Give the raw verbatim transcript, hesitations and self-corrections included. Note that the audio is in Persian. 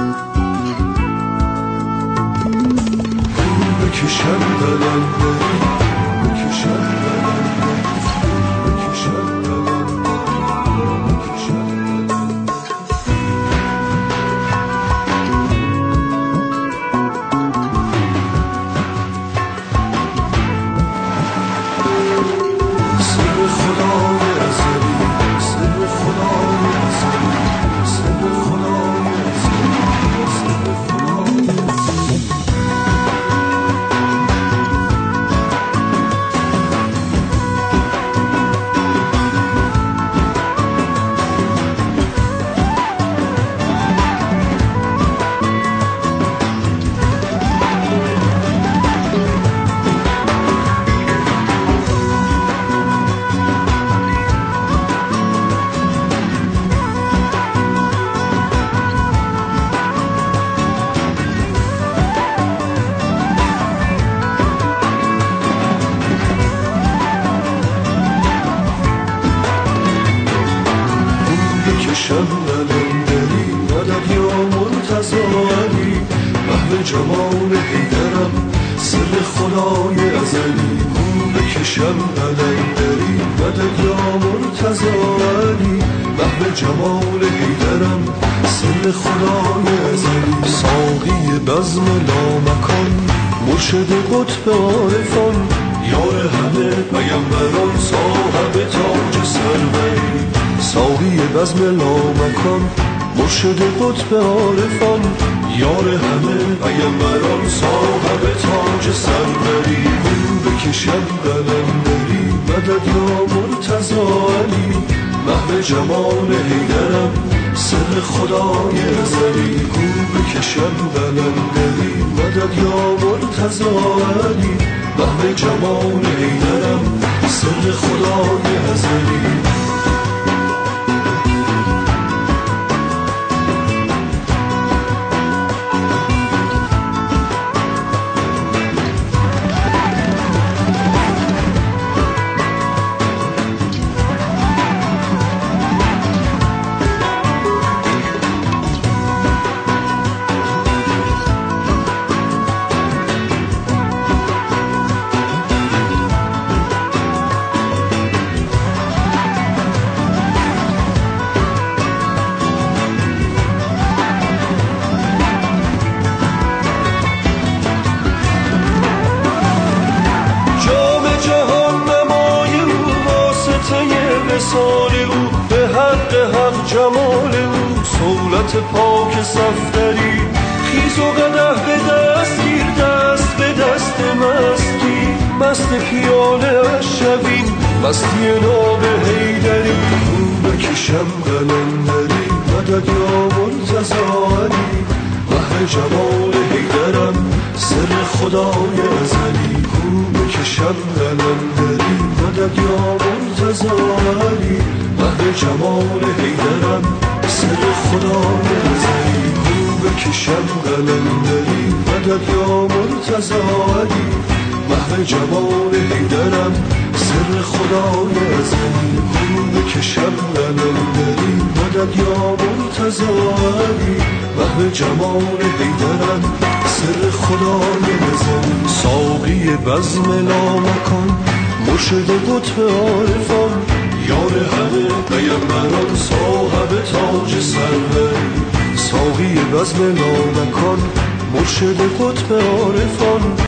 بکشم قلندری بکشم قلندری بکشم قلندری بکشم سر خدای ازلی سر خدای ازلی سر خدای ازلی سر خدای ازلی بکشم قلندری مدد یا مرتضی علی محو جمال حیدرم سر خدای ازلی بکشم قلندری مدد یا مرتضی علی محو جمال حیدرم سر خدای ازلی ساقی بزم لامکان مرشد قطب عارفان یار همه پیمبران صاحب تاج سروری ساقی بزم لامکان مرشد قطب عارفان یار همه پیمبران صاحب تاج سروری بکشم قلندری مدد یا مرتضی علی محو جمال حیدرم سر خدای ازلی بکشم قلندری مدد یا مرتضی علی محو جمال حیدرم سر خدای ازلی وصال او به حق حق جمال او صولت پاک صفدری خیز و قدح به دست گیر دست به دست مستی مست پیاله اش شویم مستی ناب حیدری بکشم قلندری مدد یا مرتضی علی محو جمال حیدرم سر خدای ازلی بکشم قلندری مدد یا مرتضی علی محو جمال حیدرم سر خدای ازلی بکشم قلندری مدد یا مرتضی علی محو جمال حیدرم سر خدای ازلی بکشم قلندری مدد یا مرتضی علی محو جمال حیدرم سر خدای ازلی ساقی بزم لامکان مرشد قطب عارفان یار همه پیمبران صاحب تاج سروری ساقی بزم لامکان مرشد قطب عارفان